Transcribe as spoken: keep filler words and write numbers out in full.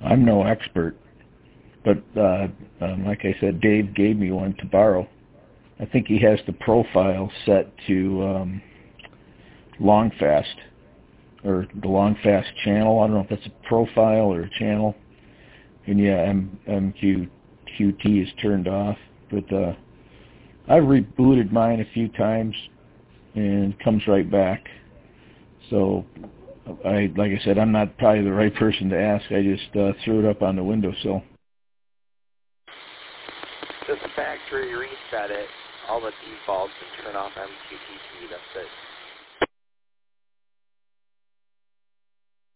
I'm no expert, but uh, um, like I said, Dave gave me one to borrow. I think he has the profile set to um, long fast, or the long fast channel. I don't know if that's a profile or a channel. And yeah, M- MQ QT is turned off. But uh, I've rebooted mine a few times, and it comes right back. So, I like I said, I'm not probably the right person to ask. I just uh, threw it up on the windowsill. Just factory reset it, all the defaults, and turn off M Q T T. That's it.